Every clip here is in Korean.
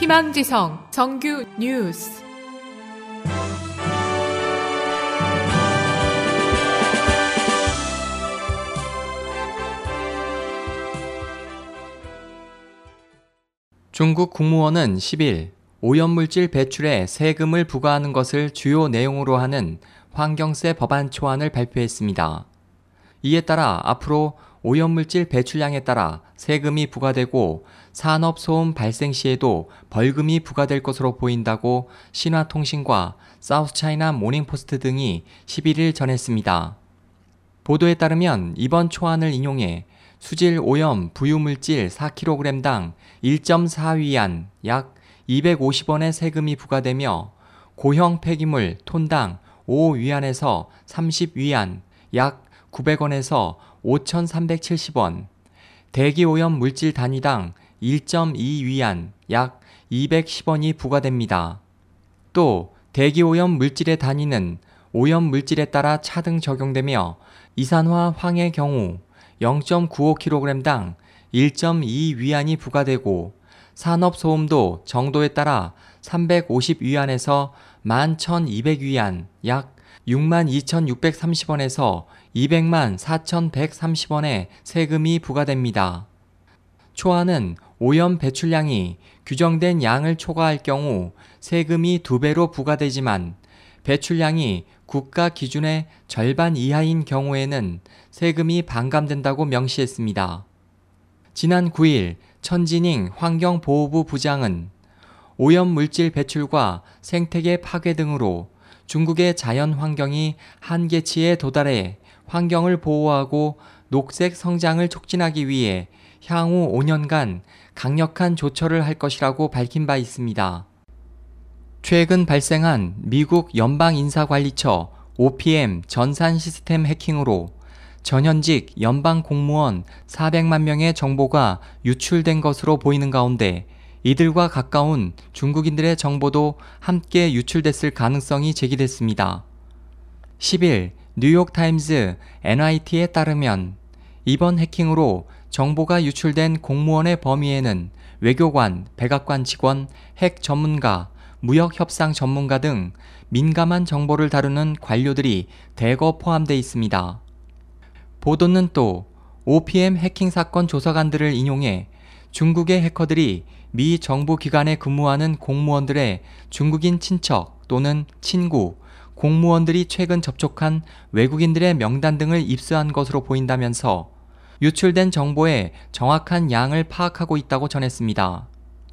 희망지성 정규 뉴스. 중국 국무원은 10일 오염물질 배출에 세금을 부과하는 것을 주요 내용으로 하는 환경세 법안 초안을 발표했습니다. 이에 따라 앞으로 오염물질 배출량에 따라 세금이 부과되고 산업소음 발생 시에도 벌금이 부과될 것으로 보인다고 신화통신과 사우스차이나 모닝포스트 등이 11일 전했습니다. 보도에 따르면 이번 초안을 인용해 수질 오염 부유물질 4kg당 1.4위안 약 250원의 세금이 부과되며 고형 폐기물 톤당 5위안에서 30위안 약 900원에서 5,370원, 대기오염 물질 단위당 1.2위안 약 210원이 부과됩니다. 또 대기오염 물질의 단위는 오염 물질에 따라 차등 적용되며 이산화 황의 경우 0.95kg당 1.2위안이 부과되고 산업소음도 정도에 따라 350위안에서 11,200위안 약 62,630원에서 204,130원의 세금이 부과됩니다. 초안은 오염 배출량이 규정된 양을 초과할 경우 세금이 2배로 부과되지만 배출량이 국가 기준의 절반 이하인 경우에는 세금이 반감된다고 명시했습니다. 지난 9일 천진잉 환경보호부 부장은 오염물질 배출과 생태계 파괴 등으로 중국의 자연 환경이 한계치에 도달해 환경을 보호하고 녹색 성장을 촉진하기 위해 향후 5년간 강력한 조처를 할 것이라고 밝힌 바 있습니다. 최근 발생한 미국 연방인사관리처 OPM 전산 시스템 해킹으로 전현직 연방 공무원 400만 명의 정보가 유출된 것으로 보이는 가운데 이들과 가까운 중국인들의 정보도 함께 유출됐을 가능성이 제기됐습니다. 10일 뉴욕타임즈 NYT에 따르면 이번 해킹으로 정보가 유출된 공무원의 범위에는 외교관, 백악관 직원, 핵 전문가, 무역협상 전문가 등 민감한 정보를 다루는 관료들이 대거 포함되어 있습니다. 보도는 또 OPM 해킹 사건 조사관들을 인용해 중국의 해커들이 미 정부 기관에 근무하는 공무원들의 중국인 친척 또는 친구, 공무원들이 최근 접촉한 외국인들의 명단 등을 입수한 것으로 보인다면서 유출된 정보의 정확한 양을 파악하고 있다고 전했습니다.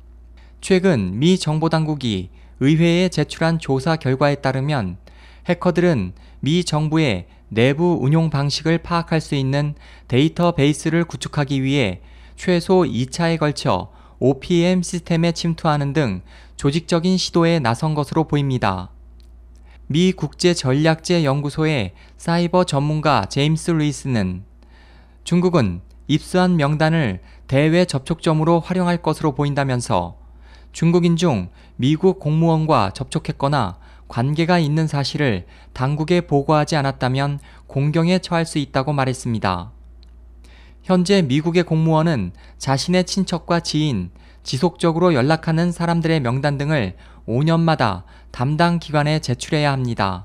최근 미 정보당국이 의회에 제출한 조사 결과에 따르면 해커들은 미 정부의 내부 운용 방식을 파악할 수 있는 데이터베이스를 구축하기 위해 최소 2차에 걸쳐 OPM 시스템에 침투하는 등 조직적인 시도에 나선 것으로 보입니다. 미 국제전략제연구소의 사이버 전문가 제임스 루이스는 중국은 입수한 명단을 대외 접촉점으로 활용할 것으로 보인다면서 중국인 중 미국 공무원과 접촉했거나 관계가 있는 사실을 당국에 보고하지 않았다면 공경에 처할 수 있다고 말했습니다. 현재 미국의 공무원은 자신의 친척과 지인, 지속적으로 연락하는 사람들의 명단 등을 5년마다 담당 기관에 제출해야 합니다.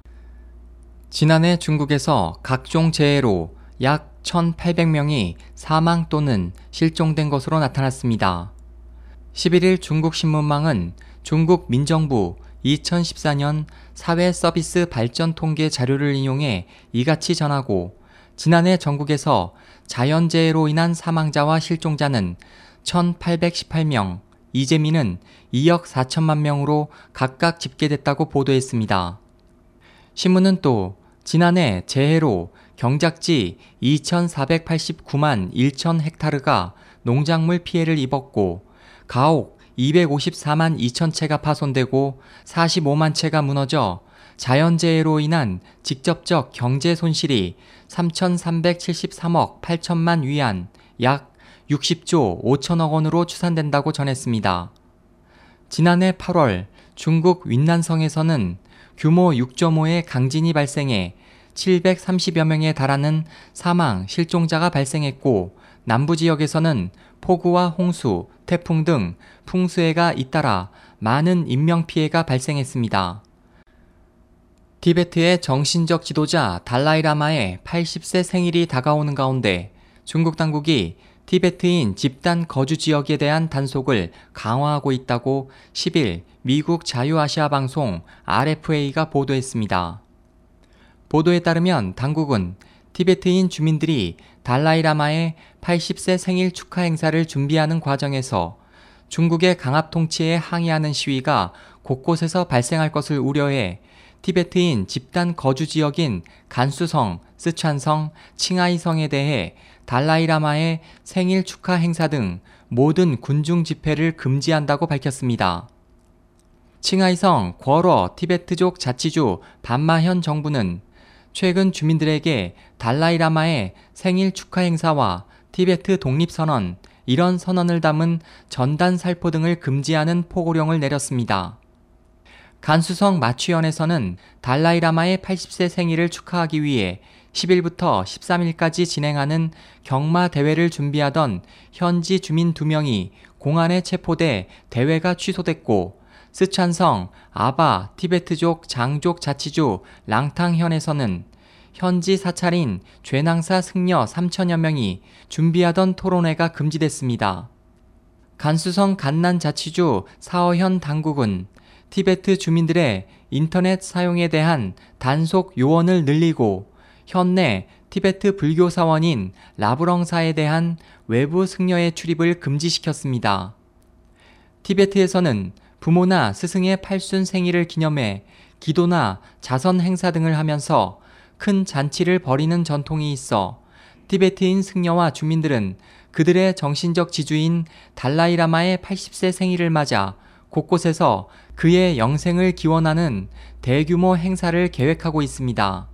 지난해 중국에서 각종 재해로 약 1,800명이 사망 또는 실종된 것으로 나타났습니다. 11일 중국신문망은 중국 민정부 2014년 사회서비스 발전 통계 자료를 인용해 이같이 전하고 지난해 전국에서 자연재해로 인한 사망자와 실종자는 1,818명, 이재민은 2억 4천만 명으로 각각 집계됐다고 보도했습니다. 신문은 또 지난해 재해로 경작지 2,489만 1천 헥타르가 농작물 피해를 입었고 가옥 254만 2천 채가 파손되고 45만 채가 무너져 자연재해로 인한 직접적 경제 손실이 3,373억 8천만 위안 약 60조 5천억 원으로 추산된다고 전했습니다. 지난해 8월 중국 윈난성에서는 규모 6.5의 강진이 발생해 730여 명에 달하는 사망, 실종자가 발생했고 남부 지역에서는 폭우와 홍수, 태풍 등 풍수해가 잇따라 많은 인명피해가 발생했습니다. 티베트의 정신적 지도자 달라이라마의 80세 생일이 다가오는 가운데 중국 당국이 티베트인 집단 거주 지역에 대한 단속을 강화하고 있다고 10일 미국 자유아시아 방송 RFA가 보도했습니다. 보도에 따르면 당국은 티베트인 주민들이 달라이라마의 80세 생일 축하 행사를 준비하는 과정에서 중국의 강압 통치에 항의하는 시위가 곳곳에서 발생할 것을 우려해 티베트인 집단 거주 지역인 간수성, 스촨성, 칭하이성에 대해 달라이라마의 생일 축하 행사 등 모든 군중 집회를 금지한다고 밝혔습니다. 칭하이성 궈러 티베트족 자치주 반마현 정부는 최근 주민들에게 달라이라마의 생일 축하 행사와 티베트 독립선언, 이런 선언을 담은 전단 살포 등을 금지하는 포고령을 내렸습니다. 간수성 마취현에서는 달라이라마의 80세 생일을 축하하기 위해 10일부터 13일까지 진행하는 경마 대회를 준비하던 현지 주민 2명이 공안에 체포돼 대회가 취소됐고, 스촨성 아바 티베트족 장족 자치주 랑탕현에서는 현지 사찰인 죄낭사 승려 3천여 명이 준비하던 토론회가 금지됐습니다. 간수성 간난 자치주 사어현 당국은 티베트 주민들의 인터넷 사용에 대한 단속 요원을 늘리고 현내 티베트 불교 사원인 라브렁사에 대한 외부 승려의 출입을 금지시켰습니다. 티베트에서는 부모나 스승의 팔순 생일을 기념해 기도나 자선 행사 등을 하면서 큰 잔치를 벌이는 전통이 있어 티베트인 승려와 주민들은 그들의 정신적 지주인 달라이라마의 80세 생일을 맞아 곳곳에서 그의 영생을 기원하는 대규모 행사를 계획하고 있습니다.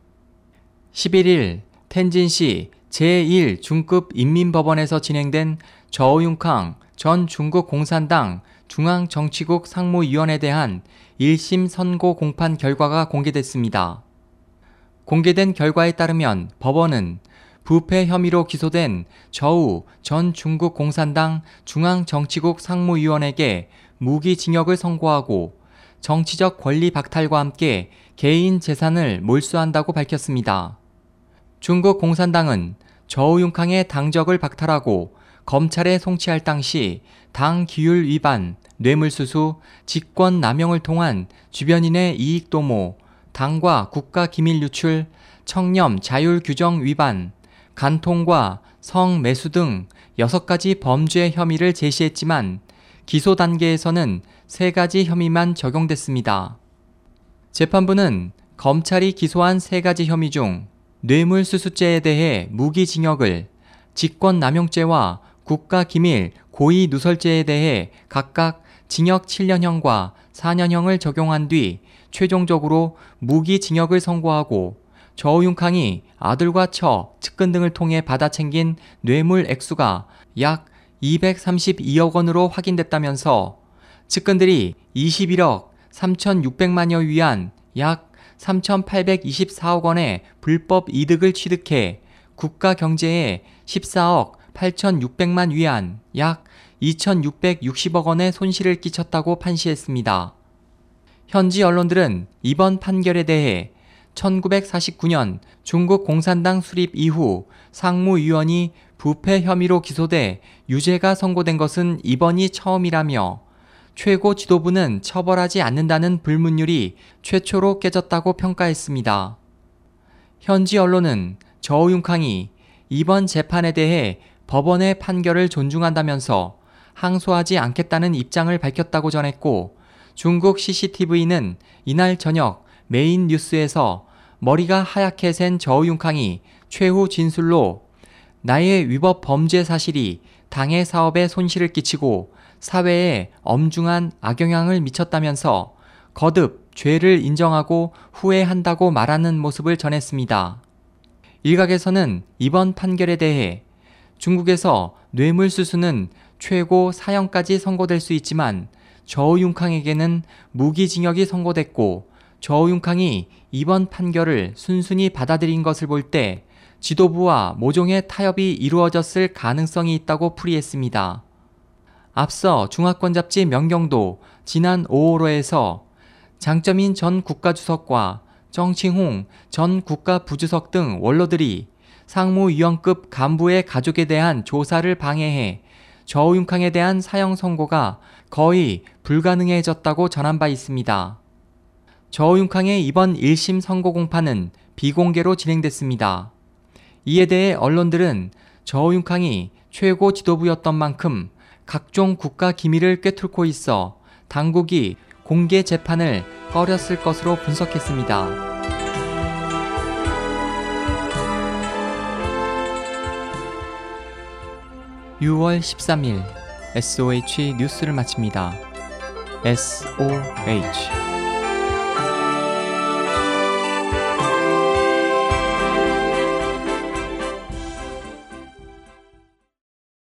11일 텐진시 제1중급 인민법원에서 진행된 저우융캉 전 중국 공산당 중앙정치국 상무위원에 대한 1심 선고 공판 결과가 공개됐습니다. 공개된 결과에 따르면 법원은 부패 혐의로 기소된 저우 전 중국 공산당 중앙정치국 상무위원에게 무기징역을 선고하고 정치적 권리 박탈과 함께 개인 재산을 몰수한다고 밝혔습니다. 중국 공산당은 저우융캉의 당적을 박탈하고 검찰에 송치할 당시 당 규율 위반, 뇌물수수, 직권 남용을 통한 주변인의 이익 도모, 당과 국가 기밀 유출, 청렴 자율 규정 위반, 간통과 성 매수 등 6가지 범죄 혐의를 제시했지만 기소 단계에서는 3가지 혐의만 적용됐습니다. 재판부는 검찰이 기소한 3가지 혐의 중 뇌물수수죄에 대해 무기징역을, 직권남용죄와 국가기밀 고의누설죄에 대해 각각 징역 7년형과 4년형을 적용한 뒤 최종적으로 무기징역을 선고하고 저우융캉이 아들과 처, 측근 등을 통해 받아 챙긴 뇌물 액수가 약 232억 원으로 확인됐다면서 측근들이 21억 3,600만여 위안 약 3,824억 원의 불법 이득을 취득해 국가 경제에 14억 8,600만 위안 약 2,660억 원의 손실을 끼쳤다고 판시했습니다. 현지 언론들은 이번 판결에 대해 1949년 중국 공산당 수립 이후 상무위원이 부패 혐의로 기소돼 유죄가 선고된 것은 이번이 처음이라며 최고 지도부는 처벌하지 않는다는 불문율이 최초로 깨졌다고 평가했습니다. 현지 언론은 저우융캉이 이번 재판에 대해 법원의 판결을 존중한다면서 항소하지 않겠다는 입장을 밝혔다고 전했고, 중국 CCTV는 이날 저녁 메인 뉴스에서 머리가 하얗게 센 저우융캉이 최후 진술로 나의 위법 범죄 사실이 당의 사업에 손실을 끼치고 사회에 엄중한 악영향을 미쳤다면서 거듭 죄를 인정하고 후회한다고 말하는 모습을 전했습니다. 일각에서는 이번 판결에 대해 중국에서 뇌물수수는 최고 사형까지 선고될 수 있지만 저우융캉에게는 무기징역이 선고됐고 저우융캉이 이번 판결을 순순히 받아들인 것을 볼 때 지도부와 모종의 타협이 이루어졌을 가능성이 있다고 풀이했습니다. 앞서 중화권 잡지 명경도 지난 5월호에서 장점인 전 국가주석과 정칭홍 전 국가부주석 등 원로들이 상무위원급 간부의 가족에 대한 조사를 방해해 저우융캉에 대한 사형 선고가 거의 불가능해졌다고 전한 바 있습니다. 저우융캉의 이번 1심 선고 공판은 비공개로 진행됐습니다. 이에 대해 언론들은 저우융캉이 최고 지도부였던 만큼 각종 국가 기밀을 꿰뚫고 있어 당국이 공개 재판을 꺼렸을 것으로 분석했습니다. (6월 13일) SOH 뉴스를 마칩니다. SOH